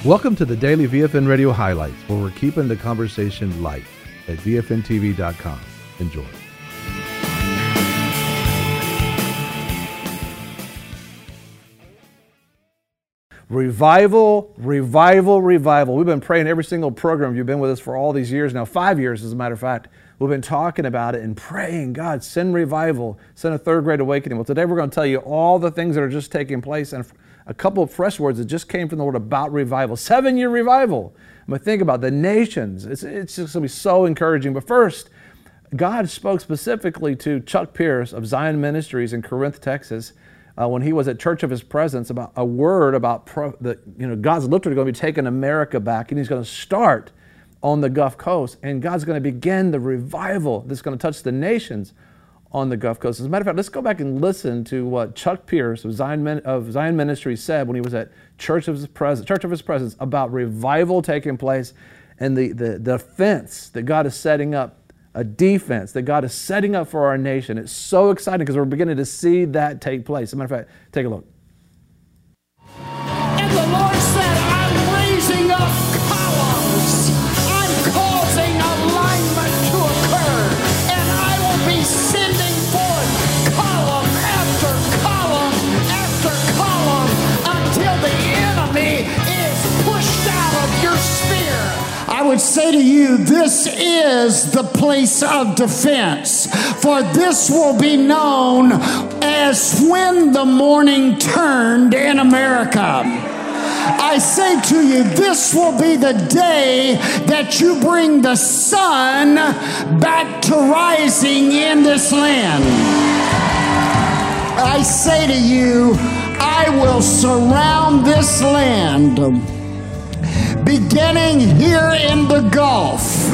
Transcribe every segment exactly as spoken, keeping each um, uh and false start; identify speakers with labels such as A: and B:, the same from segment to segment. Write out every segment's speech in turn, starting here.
A: Welcome to the Daily V F N Radio Highlights, where we're keeping the conversation light at V F N T V dot com. Enjoy. Revival, revival, revival. We've been praying every single program. You've been with us for all these years now, five years as a matter of fact. We've been talking about it and praying, God, send revival, send a third great awakening. Well, today we're going to tell you all the things that are just taking place and a couple of fresh words that just came from the Lord about revival. Seven-year revival. I'm going to think about the nations. It's, it's just going to be so encouraging. But first, God spoke specifically to Chuck Pierce of Zion Ministries in Corinth, Texas, uh, when he was at Church of His Presence, about a word about pro, the, you know, God's literally going to be taking America back, and He's going to start on the Gulf Coast, and God's going to begin the revival that's going to touch the nations on the Gulf Coast. As a matter of fact, let's go back and listen to what Chuck Pierce of Zion, of Zion Ministries said when he was at Church of His Presence, Church of His Presence about revival taking place and the, the, the defense that God is setting up, a defense that God is setting up for our nation. It's so exciting because we're beginning to see that take place. As a matter of fact, take a look.
B: And the Lord said, I'm raising up columns. I'm causing alignment to occur. And I will be sending forth column after column after column until the enemy is pushed out of your sphere. I would say to you, this is the place of defense, for this will be known as when the morning turned in America. I say to you, this will be the day that you bring the sun back to rising in this land. I say to you, I will surround this land, beginning here in the Gulf.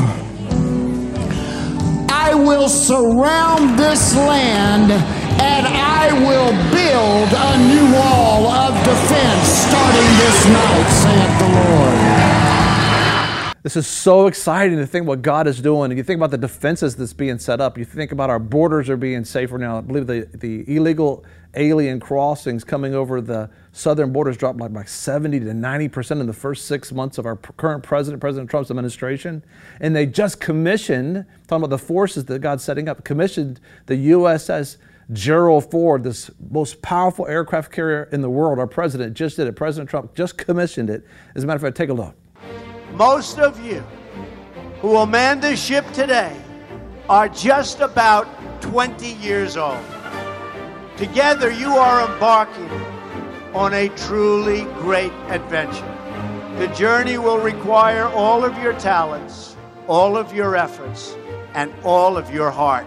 B: I will surround this land and I will build a new wall of defense starting this night, saith the Lord.
A: This is so exciting to think what God is doing. You think about the defenses that's being set up. You think about our borders are being safer now. I believe the, the illegal alien crossings coming over the southern borders dropped like, like seventy to ninety percent in the first six months of our current president, President Trump's administration. And they just commissioned, talking about the forces that God's setting up, commissioned the U S S Gerald Ford, this most powerful aircraft carrier in the world. Our president just did it. President Trump just commissioned it. As a matter of fact, take a look.
C: Most of you who will man this ship today are just about twenty years old. Together you are embarking on a truly great adventure. The journey will require all of your talents, all of your efforts, and all of your heart.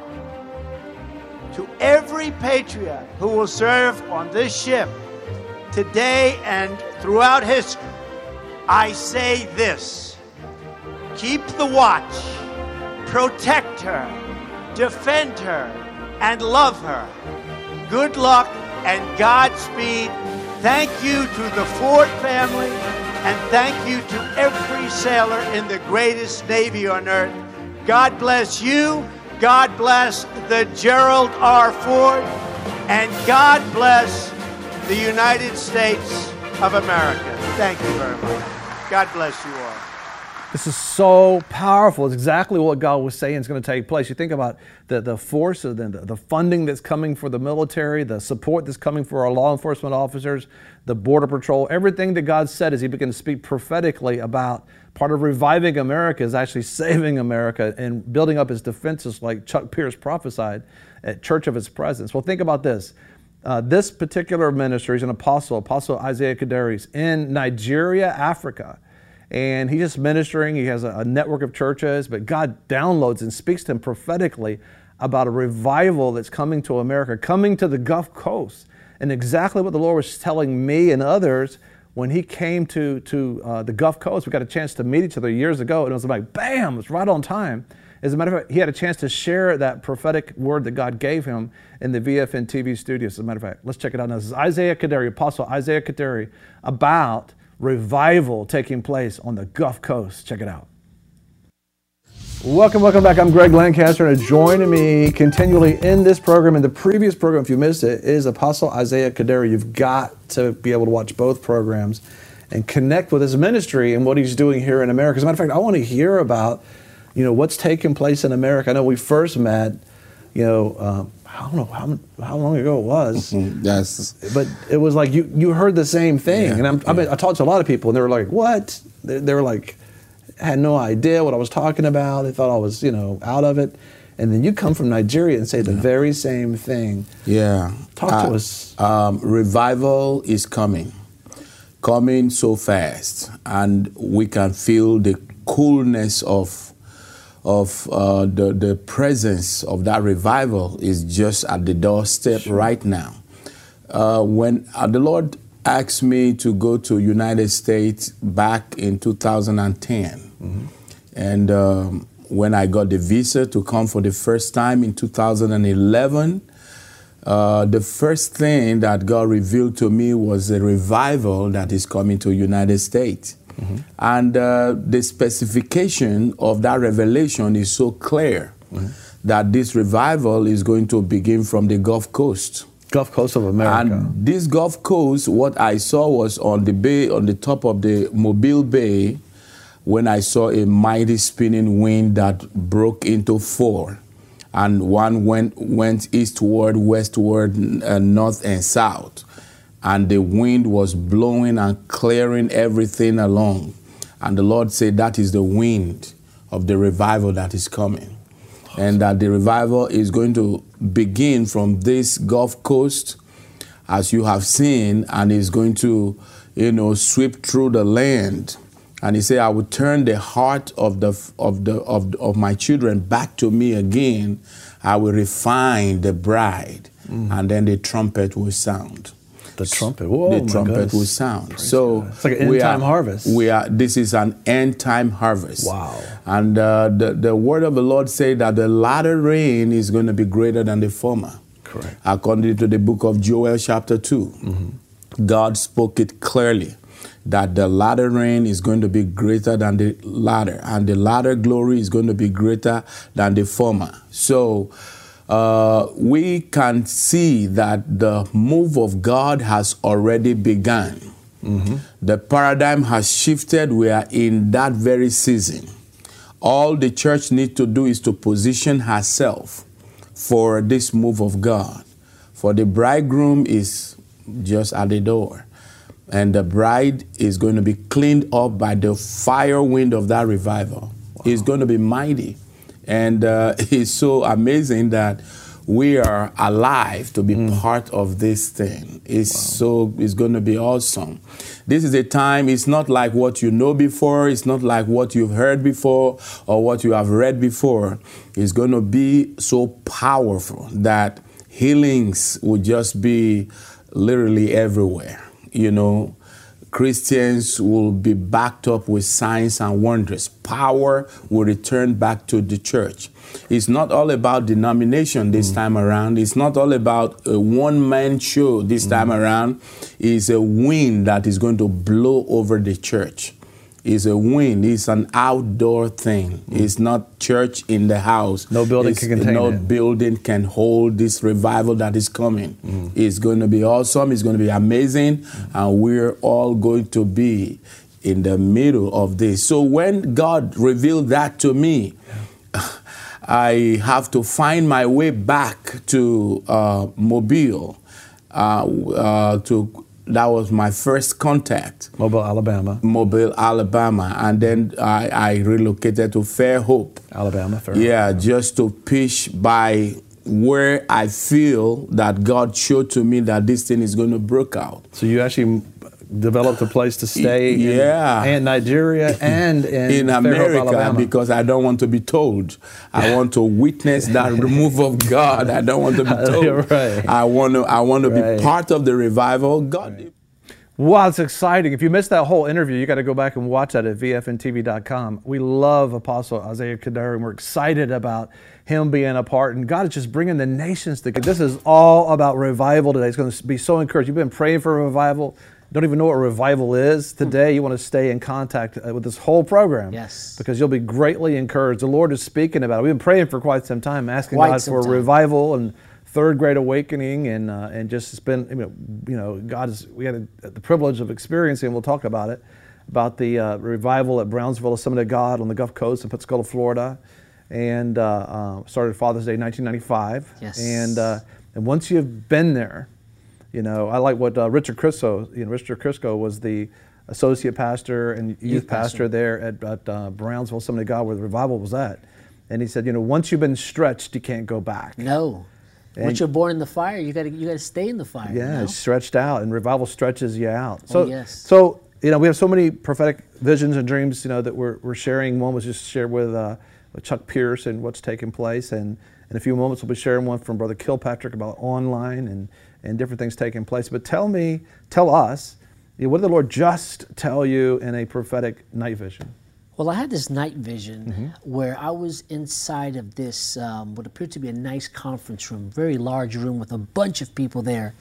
C: To every patriot who will serve on this ship today and throughout history, I say this: keep the watch, protect her, defend her, and love her. Good luck and Godspeed. Thank you to the Ford family, and thank you to every sailor in the greatest Navy on earth. God bless you. God bless the Gerald R. Ford, and God bless the United States of America. Thank you very much. God bless you all.
A: This is so powerful. It's exactly what God was saying is going to take place. You think about the, the force, of the, the funding that's coming for the military, the support that's coming for our law enforcement officers, the Border Patrol, everything that God said as He began to speak prophetically about part of reviving America is actually saving America and building up His defenses like Chuck Pierce prophesied at Church of His Presence. Well, think about this. Uh, this particular ministry is an apostle, Apostle Isaiah Kaderi, in Nigeria, Africa. And he's just ministering. He has a, a network of churches, but God downloads and speaks to him prophetically about a revival that's coming to America, coming to the Gulf Coast. And exactly what the Lord was telling me and others when He came to, to uh, the Gulf Coast. We got a chance to meet each other years ago, and it was like, bam, it's right on time. As a matter of fact, he had a chance to share that prophetic word that God gave him in the V F N T V studios. As a matter of fact, let's check it out now. This is Isaiah Kaderi, Apostle Isaiah Kaderi, about revival taking place on the Gulf Coast. Check it out. Welcome, welcome back. I'm Greg Lancaster, and joining me continually in this program, in the previous program, if you missed it, is Apostle Isaiah Kaderi. You've got to be able to watch both programs. and connect with his ministry and what he's doing here in America. As a matter of fact, I want to hear about, you know, what's taking place in America. I know we first met, you know, um, I don't know how how long ago it was.
D: Yes.
A: But it was like you you heard the same thing,
D: Yeah,
A: and I'm,
D: yeah.
A: I mean I talked to a lot of people, and they were like, "What?" They, they were like, had no idea what I was talking about. They thought I was, you know, out of it. And then you come from Nigeria and say the very same thing.
D: Yeah.
A: Talk to
D: Uh,
A: us.
D: Um, revival is coming, coming so fast, and we can feel the coolness of of uh, the the presence of that revival is just at the doorstep right now. Uh, when uh, the Lord asked me to go to United States back in two thousand ten, mm-hmm. and um, when I got the visa to come for the first time in two thousand eleven, uh, the first thing that God revealed to me was a revival that is coming to United States. Mm-hmm. And uh, the specification of that revelation is so clear mm-hmm. that this revival is going to begin from the Gulf Coast.
A: Gulf Coast of America.
D: And this Gulf Coast, what I saw was on the bay, on the top of the Mobile Bay, when I saw a mighty spinning wind that broke into four. And one went, went eastward, westward, uh, north and south. And the wind was blowing and clearing everything along. And the Lord said that is the wind of the revival that is coming. Awesome. And that the revival is going to begin from this Gulf Coast, as you have seen, and is going to, you know, sweep through the land. And he said, I will turn the heart of the of the of, of my children back to me again. I will refine the bride, mm. and then the trumpet will sound.
A: The trumpet. Whoa,
D: the
A: my
D: trumpet
A: goodness.
D: will sound.
A: Praise
D: so
A: God. It's like an
D: we
A: end time
D: are,
A: harvest.
D: We are. This is an end time harvest.
A: Wow.
D: And uh, the the word of the Lord said that the latter rain is going to be greater than the former.
A: Correct.
D: According to the book of Joel, chapter two, mm-hmm. God spoke it clearly that the latter rain is going to be greater than the latter, and the latter glory is going to be greater than the former. So. Uh, we can see that the move of God has already begun. Mm-hmm. The paradigm has shifted. We are in that very season. All the church needs to do is to position herself for this move of God. For the bridegroom is just at the door. And the bride is going to be cleaned up by the fire wind of that revival. Wow. It's going to be mighty. And uh, it's so amazing that we are alive to be mm. part of this thing. It's wow. so, it's going to be awesome. This is a time, it's not like what you know before, it's not like what you've heard before or what you have read before. It's going to be so powerful that healings will just be literally everywhere. You know, Christians will be backed up with signs and wonders. Power will return back to the church. It's not all about denomination this mm. time around. It's not all about a one-man show this mm. time around. It's a wind that is going to blow over the church. It's a wind. It's an outdoor thing. Mm. It's not church in the house.
A: No building
D: it's,
A: can contain
D: no
A: it.
D: No building can hold this revival that is coming. Mm. It's going to be awesome. It's going to be amazing. Mm. And we're all going to be in the middle of this. So when God revealed that to me, yeah. I have to find my way back to uh, Mobile. Uh, uh, to That was my first contact.
A: Mobile, Alabama.
D: Mobile, Alabama. And then I, I relocated to Fairhope.
A: Alabama, Fairhope.
D: Yeah, just to pitch by where I feel that God showed to me that this thing is going to break out.
A: So you actually developed a place to stay
D: yeah.
A: in, in Nigeria and in,
D: in America,
A: Alabama.
D: Because I don't want to be told. I want to witness that move of God. I don't want to be told.
A: Right.
D: I want to I want to
A: right.
D: be part of the revival. God. Right.
A: Wow, it's exciting. If you missed that whole interview, you got to go back and watch that at V F N T V dot com. We love Apostle Isaiah Kadari, and we're excited about him being a part. And God is just bringing the nations together. This is all about revival today. It's going to be so encouraging. You've been praying for a revival. Don't even know what revival is today. You want to stay in contact with this whole program.
E: Yes.
A: Because you'll be greatly encouraged. The Lord is speaking about it. We've been praying for quite some time, asking
E: Quite
A: God
E: some
A: for
E: time.
A: revival and third great awakening, and uh, and just it's been, you know, you know God is, we had a, the privilege of experiencing, and we'll talk about it, about the uh, revival at Brownsville Assembly of God on the Gulf Coast in Pensacola, Florida, and uh, uh, started Father's Day nineteen ninety-five.
E: Yes.
A: And uh, and once you've been there, you know, I like what uh, Richard Crisco, you know, Richard Crisco was the associate pastor and youth,
E: Youth
A: pastor.
E: pastor
A: there at, at uh, Brownsville Assembly of God, where the revival was at. And he said, you know, once you've been stretched, you can't go back.
E: No.
A: And
E: Once you're born in the fire, you gotta you gotta stay in the fire.
A: Yeah,
E: you know?
A: it's stretched out, and revival stretches you out. So,
E: Oh, yes.
A: so you know, we have so many prophetic visions and dreams, you know, that we're we're sharing. One was just shared with, uh, with Chuck Pierce and what's taking place, and in a few moments we'll be sharing one from Brother Kilpatrick about online and and different things taking place. But tell me, tell us, you know, what did the Lord just tell you in a prophetic night vision?
E: Well, I had this night vision
A: Mm-hmm.
E: where I was inside of this, um, what appeared to be a nice conference room, very large room with a bunch of people there.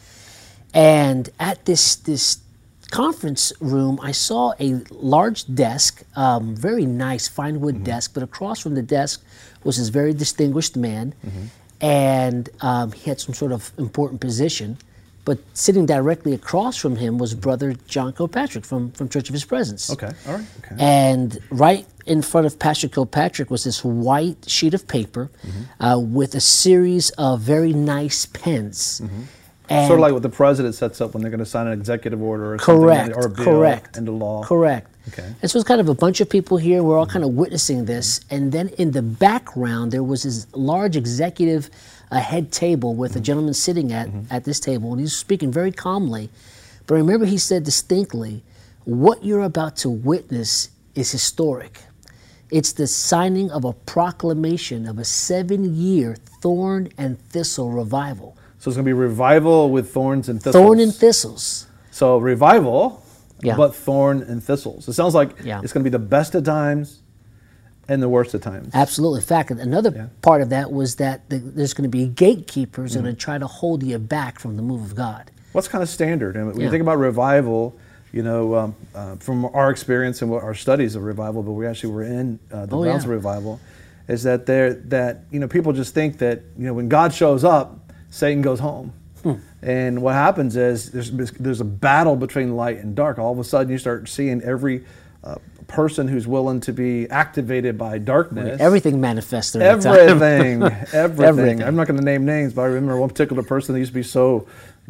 E: And at this this conference room, I saw a large desk, um, very nice fine wood
A: Mm-hmm.
E: desk, but across from the desk was this very distinguished man.
A: Mm-hmm.
E: And um, he had some sort of important position. But sitting directly across from him was Brother John Kilpatrick from, from Church of His Presence.
A: Okay, all right, okay.
E: And right in front of Pastor Kilpatrick was this white sheet of paper
A: Mm-hmm.
E: uh, with a series of very nice pens. And
A: Sort of like what the president sets up when they're going to sign an executive order or something,
E: correct,
A: or a bill
E: correct,
A: into law.
E: correct.
A: Okay.
E: And so it's kind of a bunch of people here. We're all kind of witnessing this. And then in the background, there was this large executive uh, head table with a gentleman sitting at, at this table. And he's speaking very calmly. But I remember he said distinctly, what you're about to witness is historic. It's the signing of a proclamation of a seven-year thorn and thistle revival.
A: So it's going to be revival with thorns and thistles.
E: Thorn and thistles.
A: So revival,
E: Yeah.
A: but thorn and thistles. It sounds like
E: Yeah.
A: it's going to be the best of times and the worst of times.
E: Absolutely. In fact, another
A: Yeah.
E: part of that was that the, there's going to be gatekeepers
A: Mm-hmm.
E: going to try to hold you back from the move of God.
A: What's kind of standard? And when you
E: Yeah.
A: think about revival, you know, um, uh, from our experience and what our studies of revival, but we actually were in uh, the
E: Oh, yeah.
A: Brownsville revival, is that there that you know people just think that you know when God shows up, Satan goes home.
E: Hmm.
A: And what happens is there's there's a battle between light and dark. All of a sudden, you start seeing every uh, person who's willing to be activated by darkness.
E: Everything manifests during that time.
A: Everything, everything.
E: Everything.
A: I'm not going to name names, but I remember one particular person that used to be so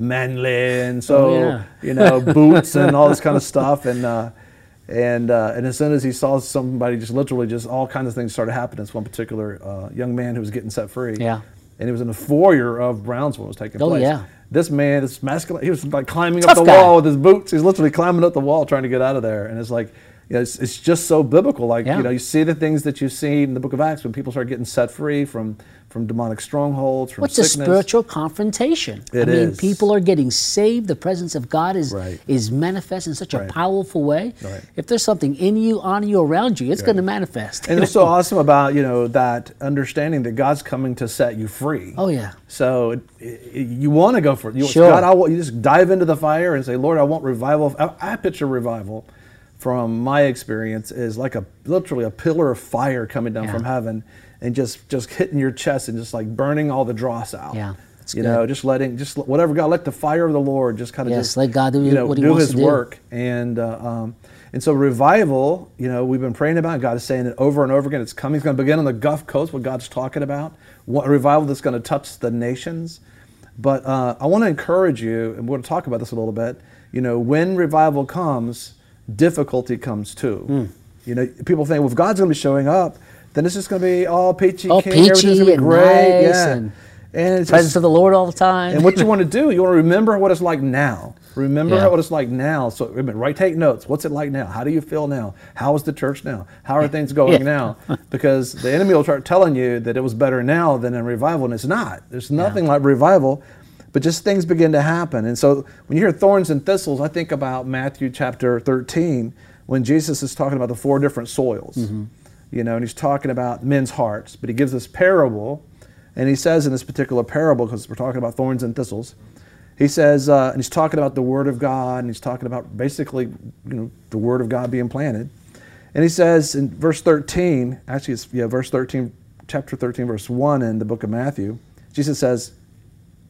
A: manly and so,
E: Oh, yeah.
A: you know, boots and all this kind of stuff. And uh, and uh, and as soon as he saw somebody, just literally, just all kinds of things started happening. This one particular uh, young man who was getting set free.
E: Yeah.
A: And it was in the foyer of Brownsville was taking
E: Oh,
A: place.
E: yeah.
A: This man, this masculine, he was like climbing
E: Tough
A: up the
E: guy.
A: wall with his boots. He's literally climbing up the wall trying to get out of there. And it's like, you know, it's, it's just so biblical. Like,
E: Yeah.
A: you know, you see the things that you see in the book of Acts when people start getting set free from, from demonic strongholds, from
E: What's a
A: sickness.
E: spiritual confrontation?
A: It
E: I mean,
A: is.
E: people are getting saved. The presence of God is
A: Right.
E: is manifest in such a
A: Right.
E: powerful way.
A: Right.
E: If there's something in you, on you, around you, it's
A: Right.
E: going to manifest.
A: And it's so awesome about, you know, that understanding that God's coming to set you free.
E: Oh, yeah.
A: So it, it, you want to go for it. You,
E: Sure.
A: God, I want, you just dive into the fire and say, Lord, I want revival. I, I picture revival from my experience is like a literally a pillar of fire coming down
E: Yeah.
A: from heaven and just, just hitting your chest and just like burning all the dross out.
E: Yeah, that's
A: you
E: good.
A: know, just letting, just whatever God, let the fire of the Lord just kind of
E: Yes,
A: just
E: let God do
A: you know,
E: what he
A: do
E: wants
A: His
E: to do.
A: work. And uh, um, and so revival, you know, we've been praying about. God is saying it over and over again. It's coming. It's going to begin on the Gulf Coast. What God's talking about, what, a revival that's going to touch the nations. But uh, I want to encourage you, and we're going to talk about this a little bit. You know, when revival comes, difficulty comes too.
E: Hmm.
A: You know, people think, well, if God's going to be showing up, then it's just going to be all peachy
E: All
A: keen. Everything's
E: peachy
A: going to be
E: and
A: great.
E: nice
A: yeah.
E: and
A: and it's
E: Presence
A: just-
E: of the Lord all the time.
A: and what you want to do, you want to remember what it's like now. Remember
E: Yeah.
A: what it's like now. So, remember, right, take notes. What's it like now? How do you feel now? How is the church now? How are things going
E: Yeah.
A: now? Because the enemy will start telling you that it was better now than in revival, and it's not. There's nothing like revival, but just things begin to happen. And so when you hear thorns and thistles, I think about Matthew chapter thirteen, when Jesus is talking about the four different soils.
E: Mm-hmm.
A: You know, and he's talking about men's hearts, but he gives this parable. And he says in this particular parable, because we're talking about thorns and thistles, he says, uh, and he's talking about the Word of God, and he's talking about basically, you know, the Word of God being planted. And he says in verse thirteen, actually it's, yeah, verse thirteen, chapter thirteen, verse one in the book of Matthew, Jesus says,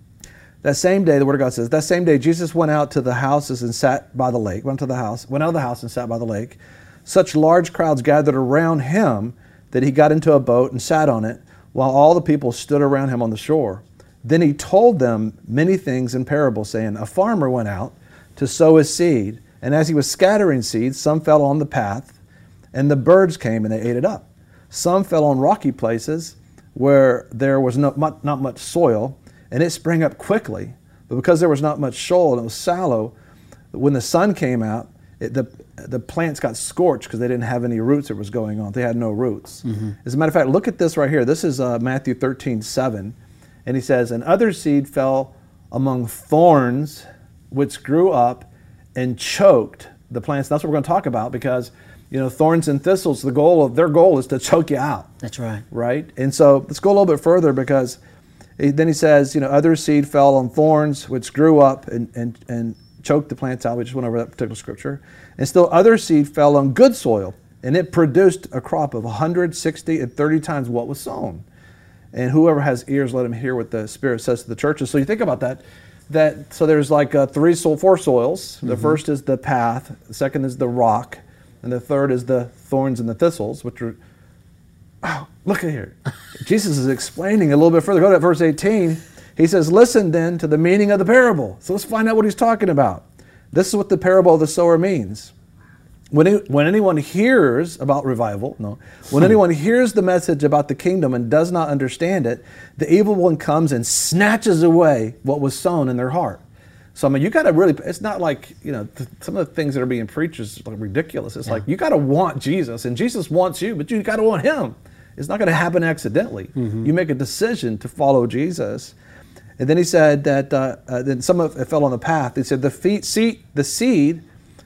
A: That same day, the Word of God says, that same day Jesus went out to the houses and sat by the lake, went to the house, went out of the house and sat by the lake. Such large crowds gathered around him that he got into a boat and sat on it, while all the people stood around him on the shore. Then he told them many things in parables, saying, a farmer went out to sow his seed, and as he was scattering seeds, some fell on the path, and the birds came and they ate it up. Some fell on rocky places where there was not much, not much soil, and it sprang up quickly. But because there was not much soil and it was shallow, when the sun came out, it, the the plants got scorched because they didn't have any roots that was going on. They had no roots. Mm-hmm. As a matter of fact, look at this right here. This is uh, Matthew thirteen seven. And he says, and other seed fell among thorns, which grew up and choked the plants. That's what we're going to talk about, because you know, thorns and thistles, the goal of their goal is to choke you out.
E: That's right.
A: Right? And so let's go a little bit further, because he, then he says, you know, other seed fell on thorns, which grew up and, and, and choked the plants out. We just went over that particular scripture. And still other seed fell on good soil, and it produced a crop of one hundred, sixty, and thirty times what was sown. And whoever has ears, let him hear what the Spirit says to the churches. So you think about that. That so there's like uh, three, so four soils. The mm-hmm. first is the path. The second is the rock. And the third is the thorns and the thistles, which are, oh, look at here. Jesus is explaining a little bit further. Go to verse eighteen. He says, listen then to the meaning of the parable. So let's find out what he's talking about. This is what the parable of the sower means. When, it, when anyone hears about revival, no, when anyone hears the message about the kingdom and does not understand it, the evil one comes and snatches away what was sown in their heart. So, I mean, you got to really, it's not like, you know, th- some of the things that are being preached is like ridiculous. It's yeah. like, you got to want Jesus, and Jesus wants you, but you got to want him. It's not going to happen accidentally. Mm-hmm. You make a decision to follow Jesus. And then he said that, uh, uh, then some of it fell on the path. He said the, feet, seed, the seed,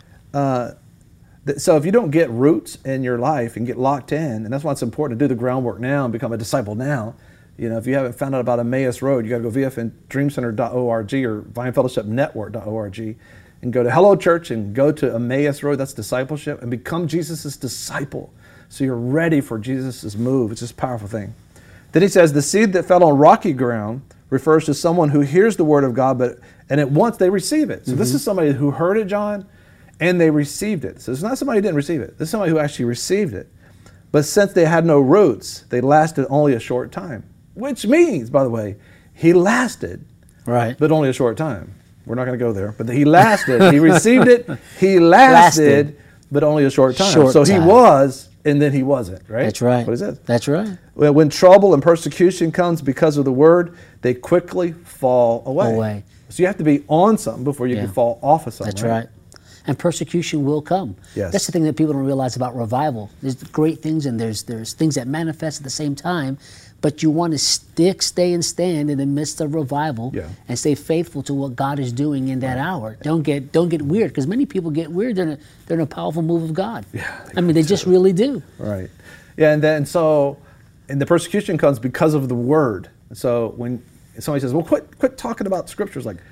A: uh, th- so if you don't get roots in your life and get locked in, and that's why it's important to do the groundwork now and become a disciple now. You know, if you haven't found out about Emmaus Road, you got to go V F N dream center dot org or vine fellowship network dot org and go to Hello Church and go to Emmaus Road. That's discipleship, and become Jesus' disciple. So you're ready for Jesus' move. It's just a powerful thing. Then he says, the seed that fell on rocky ground refers to someone who hears the word of God, but and at once they receive it. So mm-hmm. this is somebody who heard it, John, and they received it. So it's not somebody who didn't receive it. This is somebody who actually received it. But since they had no roots, they lasted only a short time. Which means, by the way, he lasted,
E: right?
A: But only a short time. We're not going to go there. But he lasted. He received it. He lasted, lasted, but only a short time.
E: Short
A: so
E: time.
A: he was, and then he wasn't, right?
E: That's right.
A: What is it?
E: That's right.
A: When trouble and persecution comes because of the word, they quickly fall away.
E: Away.
A: So you have to be on something before you yeah. can fall off of something.
E: That's right. right. And persecution will come.
A: Yes.
E: That's the thing that people don't realize about revival. There's great things, and there's there's things that manifest at the same time. But you want to stick, stay, and stand in the midst of revival,
A: yeah.
E: and stay faithful to what God is doing in that
A: right.
E: hour. Don't get don't get weird, because many people get weird during a, during a powerful move of God.
A: Yeah,
E: I mean, they just really do.
A: Right. Yeah, and then so, and the persecution comes because of the word. So when somebody says, "Well, quit quit talking about scriptures," like,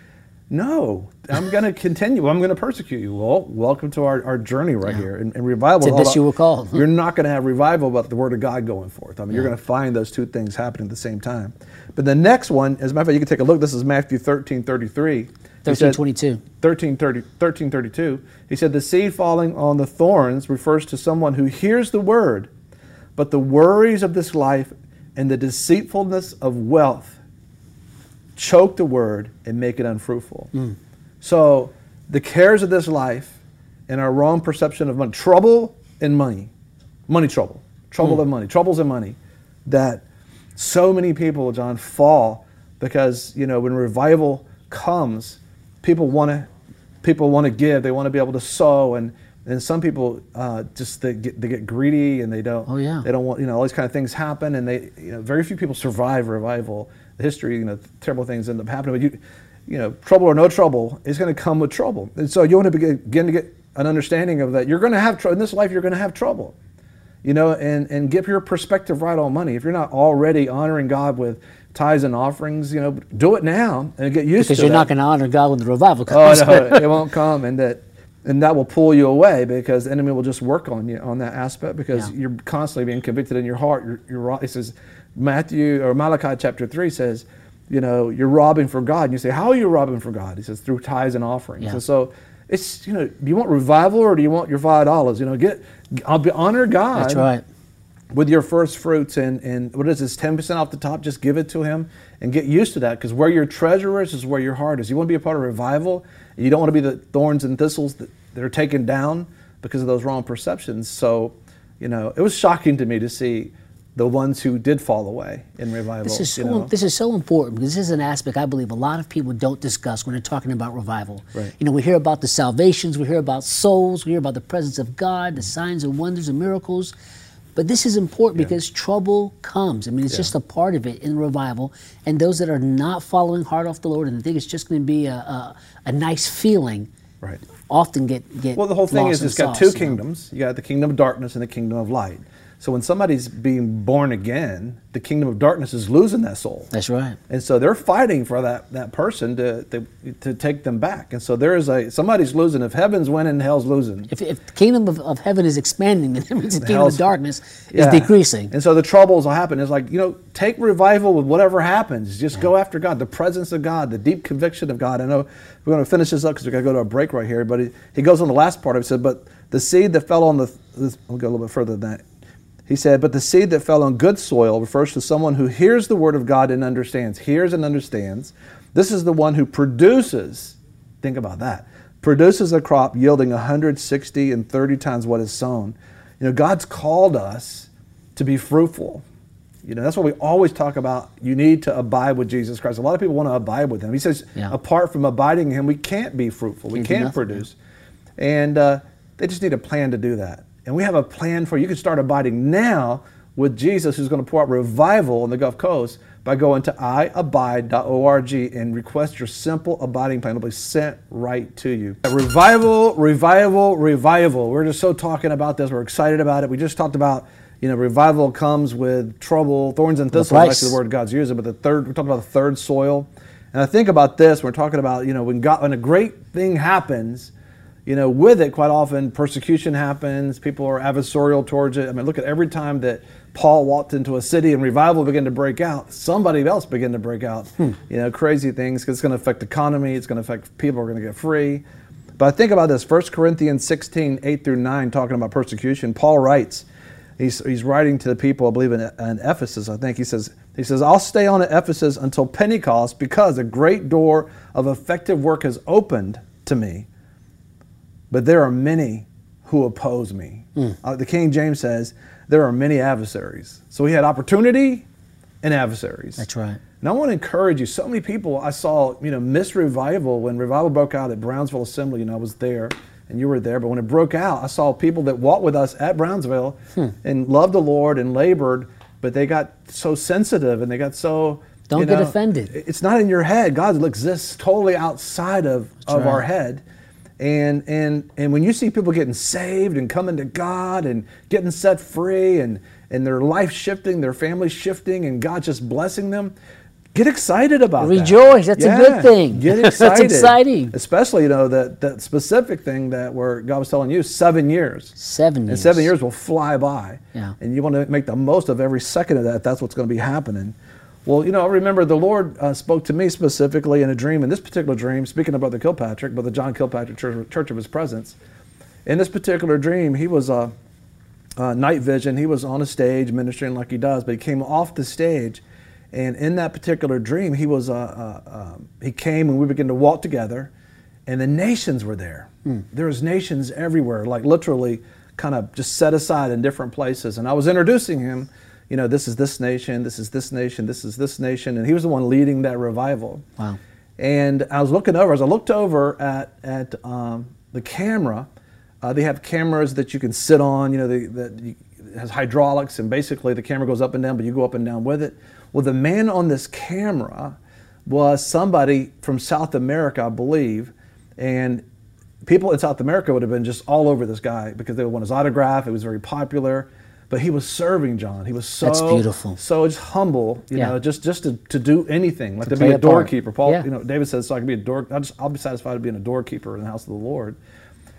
A: no, I'm going to continue. I'm going to persecute you. Well, welcome to our, our journey right yeah. here. And, and revival.
E: To this you were called.
A: You're not going to have revival about the word of God going forth. I mean,
E: yeah.
A: you're going to find those two things happening at the same time. But the next one, as a matter of fact, you can take a look. This is Matthew thirteen thirty-three.
E: thirteen twenty-two.
A: thirteen thirty-two. He said, the seed falling on the thorns refers to someone who hears the word, but the worries of this life and the deceitfulness of wealth choke the word and make it unfruitful. Mm. So the cares of this life and our wrong perception of money, trouble and money, money trouble, trouble mm. and money, troubles and money, that so many people, John, fall because, you know, when revival comes, people want to people want to give, they want to be able to sow, and and some people uh, just they get they get greedy and they don't
E: oh, yeah.
A: they don't want, you know, all these kind of things happen, and they, you know, very few people survive revival. The history, you know, terrible things end up happening. But you, you know, trouble or no trouble is going to come with trouble, and so you want to begin to get an understanding of that. You're going to have trouble in this life. You're going to have trouble, you know, and and get your perspective right on money. If you're not already honoring God with tithes and offerings, you know, do it now and get used
E: because
A: to it.
E: Because you're not going to honor God when the revival comes.
A: Oh no, it won't come, and that. And that will pull you away, because the enemy will just work on you on that aspect, because yeah. you're constantly being convicted in your heart. You're, you're, it says, Matthew or Malachi chapter three says you know, you're robbing for God. And you say, how are you robbing for God? He says, through tithes and offerings.
E: Yeah.
A: And so it's, you know, do you want revival or do you want your five dollars? You know, get, I'll be, honor God.
E: That's right.
A: With your first fruits, and, and what is this, ten percent off the top, just give it to him and get used to that, because where your treasure is is where your heart is. You want to be a part of revival, and you don't want to be the thorns and thistles that, that are taken down because of those wrong perceptions. So, you know, it was shocking to me to see the ones who did fall away in revival.
E: This is
A: you
E: so,
A: know.
E: this is so important, because this is an aspect I believe a lot of people don't discuss when they're talking about revival.
A: Right.
E: You know, we hear about the salvations, we hear about souls, we hear about the presence of God, the signs and wonders and miracles. But this is important
A: Yeah.
E: because trouble comes. I mean, it's
A: Yeah.
E: just a part of it in revival. And those that are not following hard off the Lord and think it's just going to be a, a, a nice feeling,
A: Right.
E: often get, get
A: Well, the whole thing
E: lost
A: is
E: in
A: it's got
E: sauce,
A: two
E: you know?
A: kingdoms. You got the kingdom of darkness and the kingdom of light. So when somebody's being born again, the kingdom of darkness is losing that soul.
E: That's right.
A: And so they're fighting for that, that person to, to to take them back. And so there is a, somebody's losing. If heaven's winning, hell's losing.
E: If, if the kingdom of, of heaven is expanding, then that means the kingdom
A: hell's-
E: of darkness
A: Yeah.
E: is decreasing.
A: And so the troubles will happen. It's like, you know, take revival with whatever happens. Just go after God, the presence of God, the deep conviction of God. I know we're going to finish this up because we've got to go to a break right here. But he, he goes on the last part of it. He said, but the seed that fell on the, this, we'll go a little bit further than that. He said, but the seed that fell on good soil refers to someone who hears the word of God and understands, hears and understands. This is the one who produces, think about that, produces a crop yielding one hundred sixty and thirty times what is sown. You know, God's called us to be fruitful. You know, that's what we always talk about. You need to abide with Jesus Christ. A lot of people want to abide with him. He says,
E: Yeah.
A: apart from abiding in him, we can't be fruitful. We
E: Can't do
A: can't
E: nothing,
A: produce. And uh, they just need a plan to do that. And we have a plan for you. You can start abiding now with Jesus, who's going to pour out revival on the Gulf Coast by going to i abide dot org and request your simple abiding plan. It'll be sent right to you. Revival, revival, revival. We're just so talking about this. We're excited about it. We just talked about, you know, revival comes with trouble, thorns and thistles.
E: price.
A: Actually, the word God's using, but the third, we're talking about the third soil. And I think about this. We're talking about, you know, when God, when a great thing happens, you know, with it, quite often persecution happens. People are adversarial towards it. I mean, look at every time that Paul walked into a city and revival began to break out, somebody else began to break out. Hmm. You know, crazy things, because it's going to affect the economy. It's going to affect people are going to get free. But I think about this, First Corinthians sixteen, eight through nine, talking about persecution. Paul writes, he's, he's writing to the people, I believe, in, in Ephesus, I think. He says, he says, I'll stay on at Ephesus until Pentecost because a great door of effective work has opened to me. But there are many who oppose me. Mm. Uh, the King James says, there are many adversaries. So he had opportunity and adversaries.
E: That's right.
A: And I want to encourage you. So many people I saw, you know, miss revival when revival broke out at Brownsville Assembly. You know, I was there and you were there. But when it broke out, I saw people that walked with us at Brownsville hmm. and loved the Lord and labored, but they got so sensitive and they got so...
E: Don't
A: you
E: get
A: know,
E: offended.
A: It's not in your head. God exists totally outside of, of
E: right.
A: our head. And and and when you see people getting saved and coming to God and getting set free and, and their life shifting, their family shifting, and God just blessing them, get excited about that.
E: Rejoice. That's
A: Yeah,
E: a good thing.
A: Get excited.
E: That's exciting.
A: Especially, you know, that, that specific thing that where God was telling you, seven years.
E: Seven years.
A: And seven years will fly by.
E: Yeah.
A: And you want to make the most of every second of that. That's what's going to be happening. Well, you know, I remember the Lord uh, spoke to me specifically in a dream, in this particular dream, speaking of Brother Kilpatrick, Brother John Kilpatrick, Church, Church of His Presence. In this particular dream, he was a uh, uh, night vision. He was on a stage ministering like he does, but he came off the stage, and in that particular dream, he was uh, uh, uh, he came and we began to walk together, and the nations were there. Mm. There was nations everywhere, like literally kind of just set aside in different places. And I was introducing him. You know, this is this nation, this is this nation, this is this nation. And he was the one leading that revival.
E: Wow.
A: And I was looking over, as I looked over at, at um, the camera, uh, they have cameras that you can sit on, you know, they, that you, it has hydraulics, and basically the camera goes up and down, but you go up and down with it. Well, the man on this camera was somebody from South America, I believe, and people in South America would have been just all over this guy because they would want his autograph. It was very popular. But he was serving John. He was so
E: That's beautiful.
A: So just humble, you
E: Yeah.
A: know, just just to, to do anything, like to,
E: To
A: be
E: play
A: a
E: a part.
A: doorkeeper. Paul,
E: Yeah.
A: you know, David says, "So I can be a door. I'll, just, I'll be satisfied with being a doorkeeper in the house of the Lord."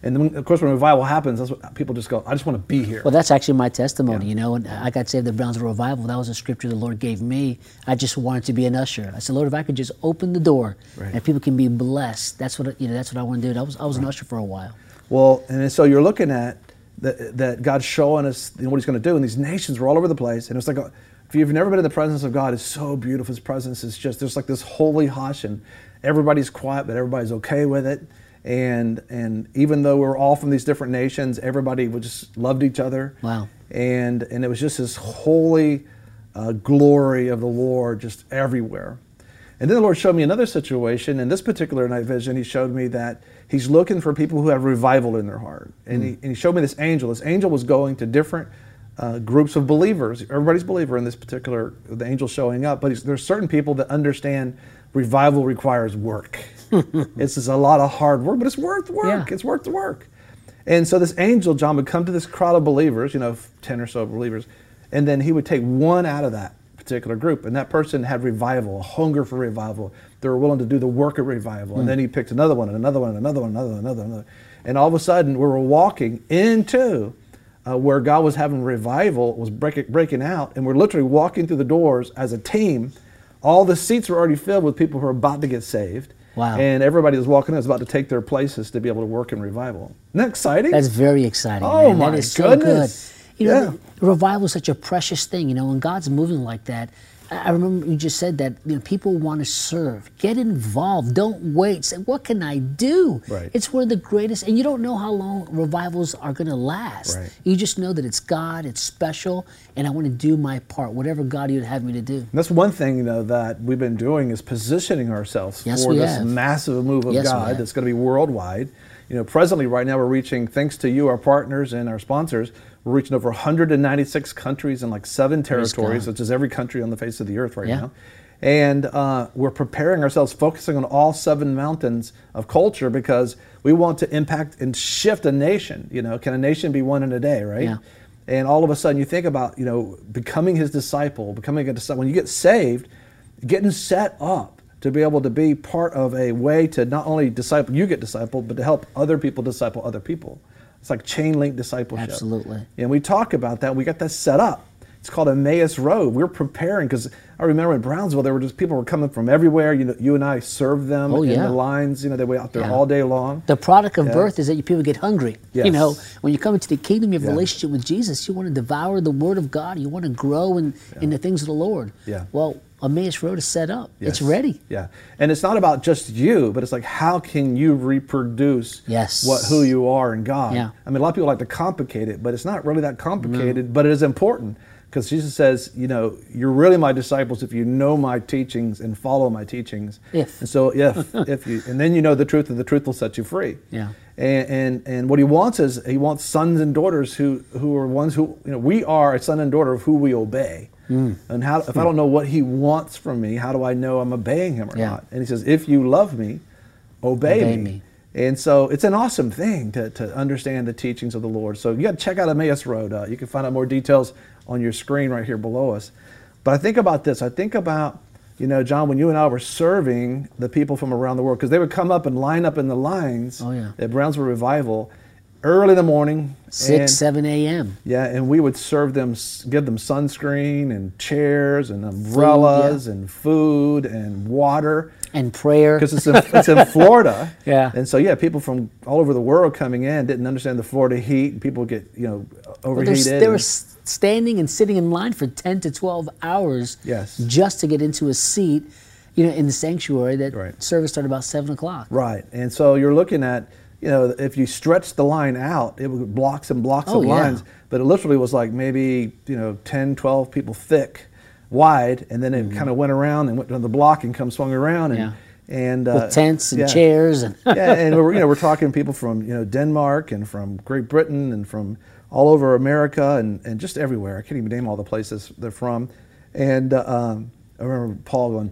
A: And then, of course, when revival happens, that's what people just go, I just want to be here.
E: Well, that's actually my testimony,
A: Yeah.
E: you know. And I got saved at Brownsville Revival. That was a scripture the Lord gave me. I just wanted to be an usher. I said, Lord, if I could just open the door
A: Right.
E: and people can be blessed, that's what you know. That's what I want to do. I was I was an usher for a while.
A: Well, and so you're looking at that, that God's showing us you know, what He's going to do, and these nations were all over the place, and it's like, a, if you've never been in the presence of God, it's so beautiful. His presence is just, there's like this holy hush, and everybody's quiet, but everybody's okay with it. And and even though we're all from these different nations, everybody would just loved each other.
E: Wow.
A: And and it was just this holy uh, glory of the Lord just everywhere. And then the Lord showed me another situation. In this particular night vision, He showed me that He's looking for people who have revival in their heart. And, mm. he, and He showed me this angel. This angel was going to different uh, groups of believers. Everybody's a believer in this particular, the angel showing up. But he's, there's certain people that understand revival requires work. It's just a lot of hard work, but it's worth work.
E: Yeah.
A: It's worth the work. And so this angel, John, would come to this crowd of believers, you know, ten or so believers, and then he would take one out of that particular group, and that person had revival, a hunger for revival. They were willing to do the work of revival. Mm. And then he picked another one, and another one, and another one, another, another, another. And all of a sudden, we were walking into uh, where God was having revival, was break, breaking out, and we're literally walking through the doors as a team. All the seats were already filled with people who are about to get saved.
E: Wow.
A: And everybody was walking in was about to take their places to be able to work in revival. Isn't that exciting?
E: That's very exciting.
A: Oh,
E: man.
A: my
E: That is
A: goodness.
E: so good. You know,
A: Yeah.
E: the- revival is such a precious thing. You know, when God's moving like that, I I remember you just said that you know, people want to serve. Get involved. Don't wait. Say, what can I do?
A: Right.
E: It's one of the greatest, and you don't know how long revivals are going to last.
A: Right.
E: You just know that it's God, it's special, and I want to do my part, whatever God you'd have me to do.
A: And that's one thing, you know, that we've been doing is positioning ourselves
E: Yes,
A: for
E: we
A: this
E: have.
A: massive move of
E: Yes, we
A: God
E: have.
A: that's going to be worldwide. You know, presently, right now, we're reaching, thanks to you, our partners and our sponsors, we're reaching over one hundred ninety-six countries and like seven territories,
E: God.
A: which is every country on the face of the earth right
E: Yeah.
A: now. And uh, we're preparing ourselves, focusing on all seven mountains of culture because we want to impact and shift a nation. You know, can a nation be one in a day, right?
E: Yeah.
A: And all of a sudden you think about, you know, becoming His disciple, becoming a disciple. When you get saved, getting set up to be able to be part of a way to not only disciple, you get discipled, but to help other people disciple other people. It's like chain link discipleship.
E: Absolutely.
A: And we talk about that. We got that set up. It's called Emmaus Road. We're preparing because I remember in Brownsville, there were just people were coming from everywhere. You know, you and I served them
E: Oh,
A: in
E: yeah.
A: the lines. You know, they were out there
E: Yeah.
A: all day long.
E: The product of
A: Yeah.
E: birth is that you people get hungry.
A: Yes.
E: You know, when you come into the kingdom, you have a
A: Yeah.
E: relationship with Jesus. You want to devour the Word of God. You want to grow in, in the things of the Lord.
A: Yeah.
E: Well, Emmaus Road is set up. It's
A: Yes.
E: ready.
A: Yeah. And it's not about just you, but it's like, how can you reproduce
E: Yes.
A: what who you are in God?
E: Yeah.
A: I mean, a lot of people like to complicate it, but it's not really that complicated, but it is important because Jesus says, you know, you're really my disciples if you know my teachings and follow my teachings.
E: If.
A: And so if, if you, and then you know the truth and the truth will set you free.
E: Yeah.
A: And, and and what he wants is he wants sons and daughters who who are ones who, you know, we are a son and daughter of who we obey. Mm. And how if I don't know what he wants from me, how do I know I'm obeying him or
E: Yeah.
A: not? And he says, if you love me, obey,
E: Obey
A: me.
E: me.
A: And so it's an awesome thing to, to understand the teachings of the Lord. So you got to check out Emmaus Road. Uh, you can find out more details on your screen right here below us. But I think about this. I think about, you know, John, when you and I were serving the people from around the world, because they would come up and line up in the lines
E: Oh, yeah.
A: at Brownsville Revival early in the morning.
E: Six,
A: and-
E: seven a.m.
A: yeah, and we would serve them, s- give them sunscreen and chairs and umbrellas
E: yeah.
A: and food and water.
E: And prayer.
A: Because it's in, it's in Florida.
E: Yeah.
A: And so, yeah, people from all over the world coming in didn't understand the Florida heat. And people get, you know,
E: Well,
A: overheated.
E: there's- they were
A: and-
E: s- standing and sitting in line for ten to twelve hours
A: Yes.
E: just to get into a seat, you know, in the sanctuary. That
A: Right.
E: service started about seven o'clock.
A: Right. And so you're looking at, you know, if you stretch the line out, it would blocks and blocks
E: Oh,
A: of
E: yeah.
A: lines. But it literally was like maybe, you know, ten, twelve people thick, wide. And then it kind of went around and went to the block and come swung around. And,
E: Yeah.
A: and uh,
E: With tents and
A: yeah.
E: chairs. And
A: yeah, and we're you know we're talking people from you know Denmark and from Great Britain and from all over America and, and just everywhere. I can't even name all the places they're from. And uh, um, I remember Paul going,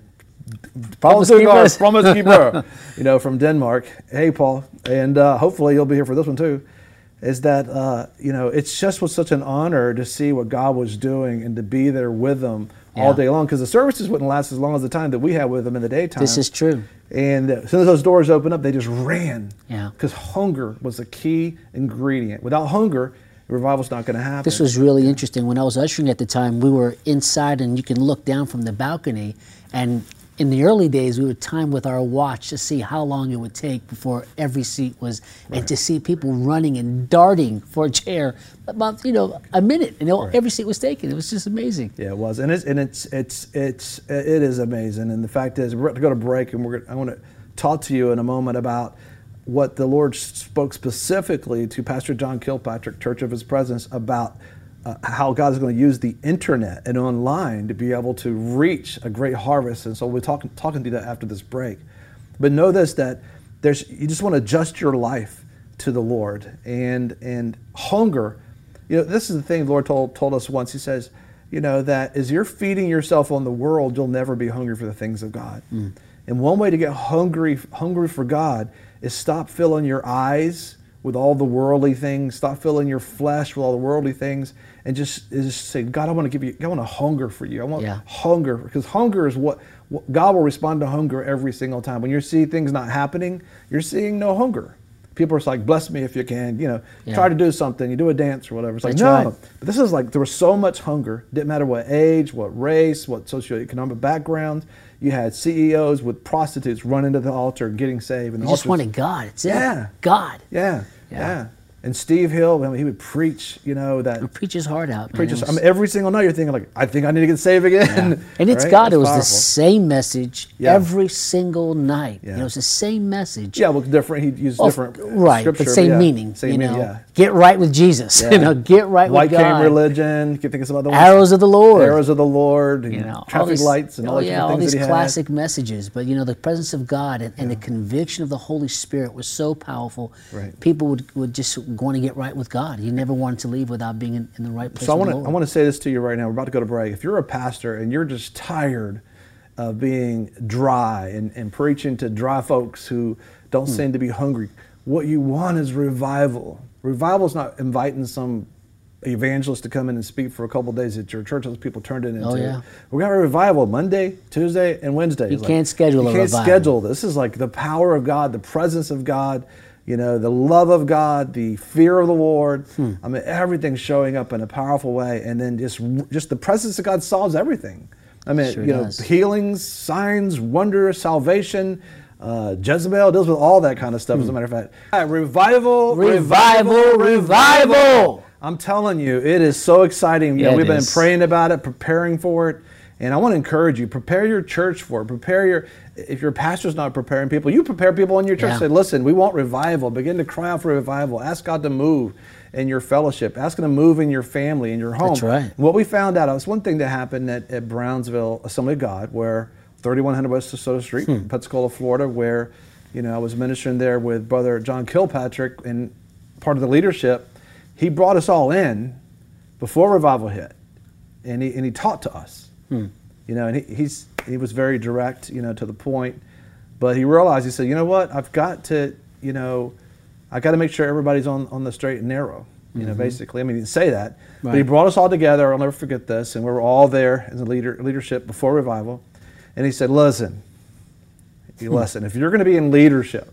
A: Paul Sugar,
E: Promiskeepers.
A: promise keeper, you know, from Denmark. Hey, Paul, and uh, hopefully you'll be here for this one too. Is that uh, you know it's just was such an honor to see what God was doing and to be there with them all
E: Yeah.
A: day long, because the services wouldn't last as long as the time that we had with them in the daytime.
E: This is true.
A: And as soon as those doors opened up, they just ran.
E: Yeah.
A: Because hunger was the key ingredient. Without hunger, revival's not going to happen.
E: This was really interesting. When I was ushering at the time, we were inside, and you can look down from the balcony. And in the early days, we would time with our watch to see how long it would take before every seat was, right. and to see people running and darting for a chair about, you know, a minute, and right. every seat was taken. It was just amazing.
A: Yeah, it was, and it's and it's it's it's it is amazing. And the fact is, we're going to go to break, and we're gonna, I want to talk to you in a moment about what the Lord spoke specifically to Pastor John Kilpatrick, Church of His Presence, about uh, how God is going to use the internet and online to be able to reach a great harvest. And so we're talking talking to you that after this break. But know this, that there's you just want to adjust your life to the Lord, and and hunger. You know, this is the thing the Lord told told us once. He says, you know, that as you're feeding yourself on the world, you'll never be hungry for the things of God. Mm. And one way to get hungry hungry for God is stop filling your eyes with all the worldly things, stop filling your flesh with all the worldly things, and just, just say, God, I want to give you, I want to hunger for you. I want
E: yeah.
A: hunger, because hunger is what, what, God will respond to hunger every single time. When you see things not happening, you're seeing no hunger. People are like, bless me if you can, you know, yeah. try to do something, you do a dance or whatever. It's like,
E: That's
A: no.
E: right.
A: But this is like, there was so much hunger, didn't matter what age, what race, what socioeconomic background. You had C E Os with prostitutes running to the altar and getting saved. And
E: you
A: the
E: just
A: altars,
E: wanted God. It's
A: yeah.
E: it. God.
A: Yeah.
E: Yeah.
A: Yeah. And Steve Hill, I mean, he would preach, you know, that.
E: He preach his heart out. Man.
A: Preaches,
E: was,
A: I mean, every single night you're thinking, like, I think I need to get saved again.
E: Yeah. And it's
A: right?
E: God.
A: That's
E: it was
A: powerful.
E: the same message
A: Yeah.
E: every single night.
A: Yeah.
E: You know, it was the same message.
A: Yeah, well, different. He used
E: Oh,
A: different
E: right,
A: scripture.
E: but same
A: yeah,
E: meaning.
A: Same
E: you
A: meaning,
E: know,
A: yeah.
E: get right with Jesus.
A: Yeah.
E: You know, get right
A: White
E: with God.
A: cane religion. You can think of some other ones.
E: Arrows of the Lord.
A: Arrows of the Lord. And
E: You know, all
A: traffic
E: these,
A: lights and all
E: oh,
A: these
E: yeah,
A: different
E: all
A: things
E: these
A: that he
E: classic messages. But you know, the presence of God and, and
A: Yeah.
E: the conviction of the Holy Spirit was so powerful.
A: Right.
E: People would, would just want to get right with God. You never wanted to leave without being in, in the right place.
A: So I
E: with
A: want
E: the
A: to
E: Lord.
A: I want to say this to you right now. We're about to go to break. If you're a pastor and you're just tired of being dry and, and preaching to dry folks who don't
E: Hmm.
A: seem to be hungry, what you want is revival. Revival is not inviting some evangelist to come in and speak for a couple of days at your church. Those people turned it into.
E: Oh, yeah.
A: We're going to have a revival Monday, Tuesday, and Wednesday.
E: You
A: It's
E: can't schedule
A: you
E: a
A: can't
E: revival.
A: schedule. This is like the power of God, the presence of God, you know, the love of God, the fear of the Lord.
E: Hmm.
A: I mean, everything's showing up in a powerful way, and then just just the presence of God solves everything. I mean,
E: Sure
A: you know,
E: does.
A: healings, signs, wonders, salvation. Uh, Jezebel deals with all that kind of stuff. As a matter of fact, Uh, revival,
E: Revival, revival.
A: I'm telling you, it is so exciting. You
E: Yeah,
A: know,
E: it
A: we've been
E: is.
A: praying about it, preparing for it. And I want to encourage you, prepare your church for it. Prepare your, if your pastor's not preparing people, you prepare people in your church.
E: Yeah.
A: Say, listen, we want revival. Begin to cry out for revival. Ask God to move in your fellowship. Ask Him to move in your family, in your home.
E: That's right.
A: And what we found out, it was one thing that happened at, at Brownsville Assembly of God, where thirty-one hundred West DeSoto Street,
E: Hmm.
A: Pensacola, Florida, where, you know, I was ministering there with Brother John Kilpatrick and part of the leadership. He brought us all in before revival hit, and he and he taught to us.
E: Hmm.
A: You know, and he, he's he was very direct, you know, to the point. But he realized, he said, you know what, I've got to, you know, I got to make sure everybody's on, on the straight and narrow. You
E: Mm-hmm.
A: know, basically. I mean, he didn't say that, but he
E: Right.
A: brought us all together. I'll never forget this, and we were all there as a leader leadership before revival. And he said, listen, you listen, if you're going to be in leadership,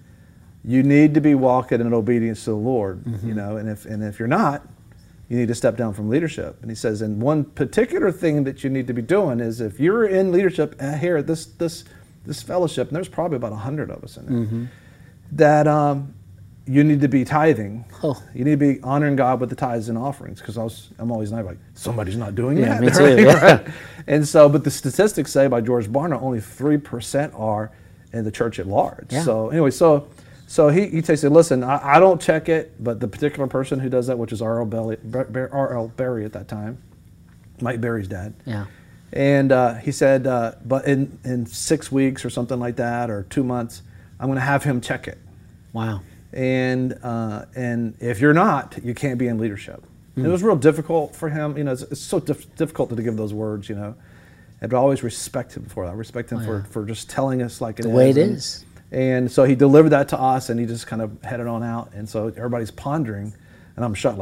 A: you need to be walking in obedience to the Lord.
E: Mm-hmm.
A: You know, and if and if you're not, you need to step down from leadership. And he says, and one particular thing that you need to be doing is if you're in leadership here at this this this fellowship, and there's probably about a hundred of us in there,
E: Mm-hmm.
A: that um, you need to be tithing.
E: Oh.
A: You need to be honoring God with the tithes and offerings, because I was I'm always like, somebody's not doing
E: Yeah,
A: that.
E: me too,
A: right?
E: yeah.
A: Right? And so, but the statistics say by George Barna, only three percent are in the church at large.
E: Yeah.
A: So anyway, so. So he, he said, listen, I, I don't check it, but the particular person who does that, which is R L Berry, R L Berry at that time, Mike Berry's dad.
E: Yeah.
A: And uh, he said, uh, but in, in six weeks or something like that, or two months, I'm going to have him check it.
E: Wow.
A: And uh, and if you're not, you can't be in leadership. And it was real difficult for him. You know, it's, it's so dif- difficult to give those words, you know. And I always respect him for that. I respect him
E: Oh,
A: for,
E: yeah.
A: for just telling us like it
E: The
A: is.
E: way it
A: And-
E: is.
A: And so he delivered that to us, and he just kind of headed on out. And so everybody's pondering, and I'm shocked, like,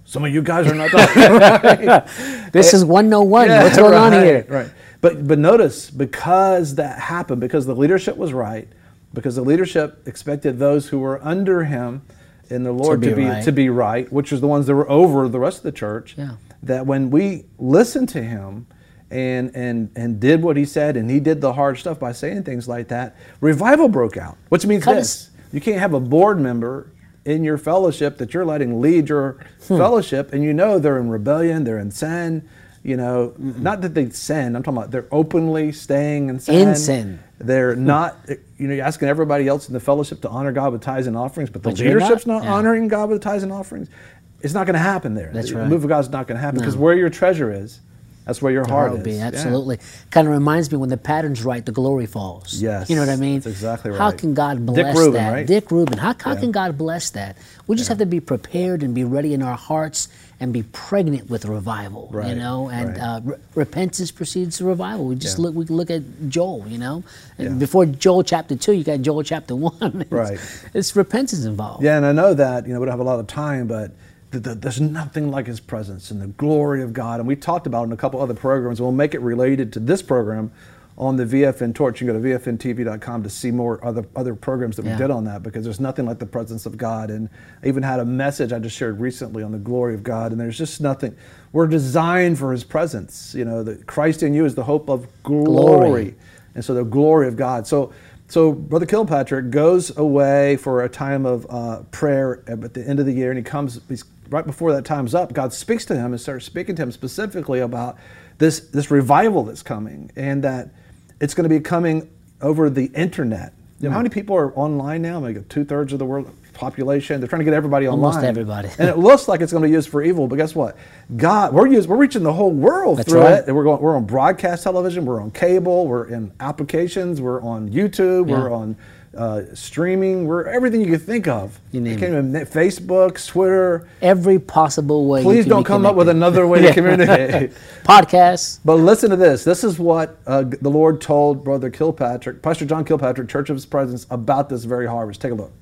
A: Some of you guys are not talking. Right?
E: This is one oh one.
A: Yeah,
E: What's going on
A: right,
E: here?
A: Right. But but notice, because that happened, because the leadership was right, because the leadership expected those who were under him in the Lord
E: To
A: to
E: be
A: be
E: right.
A: to be right, which was the ones that were over the rest of the church.
E: Yeah.
A: That when we listened to him and and and did what he said, and he did the hard stuff by saying things like that, revival broke out. Which means
E: Cut
A: this: you can't have a board member in your fellowship that you're letting lead your
E: Hmm.
A: fellowship, and you know they're in rebellion, they're in sin. You know, not that they sin. I'm talking about they're openly staying in sin.
E: In sin.
A: They're not. You know, you're asking everybody else in the fellowship to honor God with tithes and offerings, but the
E: But you're
A: leadership's
E: not?
A: not,
E: Yeah.
A: honoring God with tithes and offerings. It's not going to happen there.
E: That's
A: the,
E: right.
A: The move of God's not going to happen, because
E: No.
A: where your treasure is, that's where your heart
E: Heart will
A: is.
E: be,
A: Yeah.
E: absolutely. Kind of reminds me, when the pattern's right, the glory falls.
A: Yes,
E: You know what I mean?
A: that's exactly
E: How
A: right.
E: can God
A: Dick
E: bless
A: Rubin,
E: that?
A: right?
E: Dick Rubin. How, how
A: Yeah.
E: can God bless that? We just have to be prepared and be ready in our hearts and be pregnant with revival, you
A: Right,
E: know? And
A: right.
E: uh, re- repentance precedes the revival. We just
A: Yeah.
E: look, we can look at Joel, you know? And
A: Yeah.
E: before Joel chapter two, you got Joel chapter one. It's,
A: Right.
E: It's repentance involved.
A: Yeah, and I know that, you know, we don't have a lot of time, but th- th- there's nothing like his presence and the glory of God. And we talked about it in a couple other programs. We'll make it related to this program on the V F N Torch. You can go to V F N T V dot com to see more other other programs that
E: Yeah.
A: we did on that, because there's nothing like the presence of God. And I even had a message I just shared recently on the glory of God, and there's just nothing. We're designed for his presence. You know, that Christ in you is the hope of glory.
E: Glory.
A: And so the glory of God. So so Brother Kilpatrick goes away for a time of uh, prayer at the end of the year, and he comes, he's, right before that time's up, God speaks to him and starts speaking to him specifically about this, this revival that's coming, and that it's going to be coming over the internet. You know, how many people are online now? Like two-thirds of the world population. They're trying to get everybody online.
E: Almost everybody.
A: And it looks like it's going to be used for evil, but guess what? God, we're used, we're reaching the whole world
E: That's
A: through
E: right.
A: it. And we're going, we're on broadcast television, we're on cable, we're in applications, we're on YouTube,
E: Yeah.
A: we're on uh, streaming, we're everything you can think of.
E: You name
A: can't even, Facebook, Twitter.
E: Every possible way. you
A: Please
E: can
A: don't
E: be
A: come up with
E: connected.
A: another way to communicate.
E: Podcasts.
A: But listen to this. This is what uh, the Lord told Brother Kilpatrick, Pastor John Kilpatrick, Church of His Presence, about this very harvest. Take a look.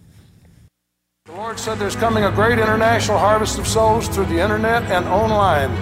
F: The Lord said there's coming a great international harvest of souls through the internet and online.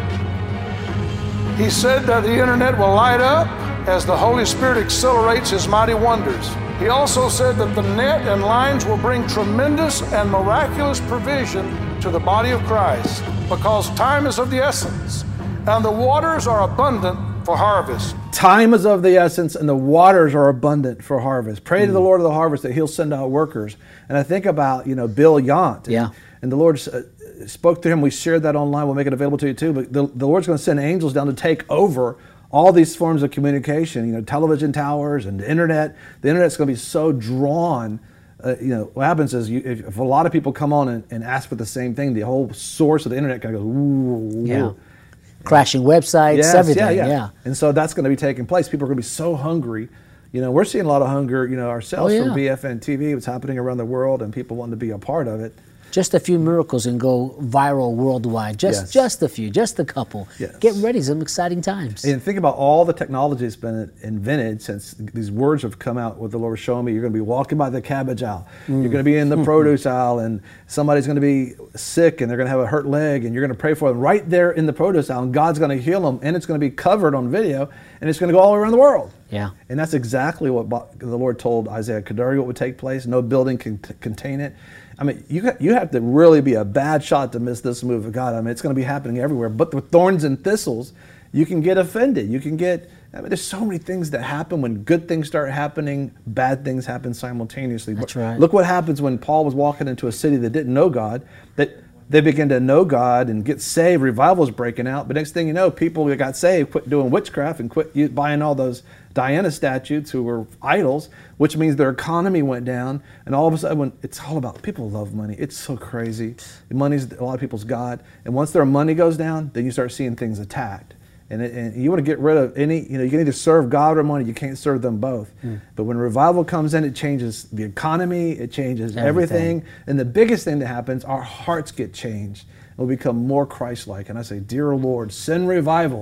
F: He said that the internet will light up as the Holy Spirit accelerates His mighty wonders. He also said that the net and lines will bring tremendous and miraculous provision to the body of Christ, because time is of the essence and the waters are abundant for harvest.
A: Time is of the essence, and the waters are abundant for harvest. Pray to the Lord of the harvest that He'll send out workers. And I think about, you know, Bill Yount. And,
E: Yeah.
A: and the Lord uh, spoke to him. We shared that online. We'll make it available to you too. But the, the Lord's going to send angels down to take over all these forms of communication. You know, television towers and the internet. The internet's going to be so drawn. Uh, you know, what happens is you, if, if a lot of people come on and, and ask for the same thing, the whole source of the internet kind of goes, ooh,
E: Yeah.
A: ooh.
E: Crashing websites,
A: Yes,
E: everything.
A: Yeah, yeah.
E: yeah.
A: And so that's going to be taking place. People are going to be so hungry. You know, we're seeing a lot of hunger, you know, ourselves
E: Oh, yeah.
A: from B F N T V, what's happening around the world, and people wanting to be a part of it.
E: Just a few miracles and go viral worldwide. Just
A: Yes.
E: just a few, just a couple.
A: Yes.
E: Get ready, some exciting times.
A: And think about all the technology that's been invented since these words have come out, what the Lord showed me. You're going to be walking by the cabbage aisle.
E: Mm.
A: You're going to be in the produce aisle, and somebody's going to be sick, and they're going to have a hurt leg, and you're going to pray for them right there in the produce aisle, and God's going to heal them, and it's going to be covered on video, and it's going to go all around the world.
E: Yeah.
A: And that's exactly what Bo- the Lord told Isaiah Kaduri what would take place. No building can t- contain it. I mean, you got, you have to really be a bad shot to miss this move of God. I mean, it's going to be happening everywhere. But with thorns and thistles, you can get offended. You can get, I mean, there's so many things that happen when good things start happening, bad things happen simultaneously.
E: That's
A: But
E: right.
A: Look what happens when Paul was walking into a city that didn't know God, that they begin to know God and get saved. Revival's breaking out. But next thing you know, people that got saved quit doing witchcraft and quit u- buying all those Diana statues who were idols, which means their economy went down. And all of a sudden, when it's all about, people love money. It's so crazy. Money's a lot of people's God. And once their money goes down, then you start seeing things attacked. And, it, and you want to get rid of any, you know, you can either serve God or money. You can't serve them both. Mm. But when revival comes in, it changes the economy, it changes everything.
E: Everything.
A: And the biggest thing that happens, our hearts get changed. We'll become more Christ-like. And I say, dear Lord, send revival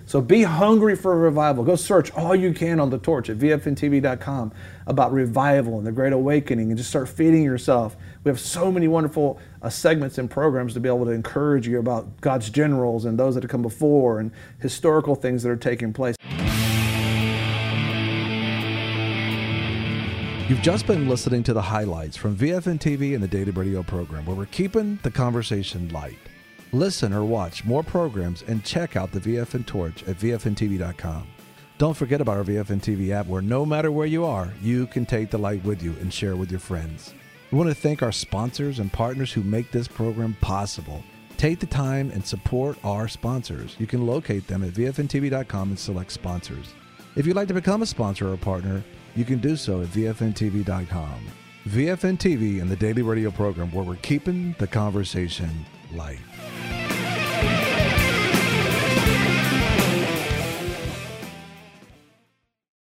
A: So be hungry for revival. Go search all you can on The Torch at V F N T V dot com about revival and the Great Awakening, and just start feeding yourself. We have so many wonderful uh, segments and programs to be able to encourage you about God's generals and those that have come before and historical things that are taking place. You've just been listening to the highlights from V F N T V and the Daily Radio program, where we're keeping the conversation light. Listen or watch more programs and check out the V F N Torch at V F N T V dot com. Don't forget about our V F N T V app, where no matter where you are, you can take the light with you and share with your friends. We want to thank our sponsors and partners who make this program possible. Take the time and support our sponsors. You can locate them at V F N T V dot com and select sponsors. If you'd like to become a sponsor or a partner, you can do so at V F N T V dot com. V F N T V and the Daily Radio program, where we're keeping the conversation light.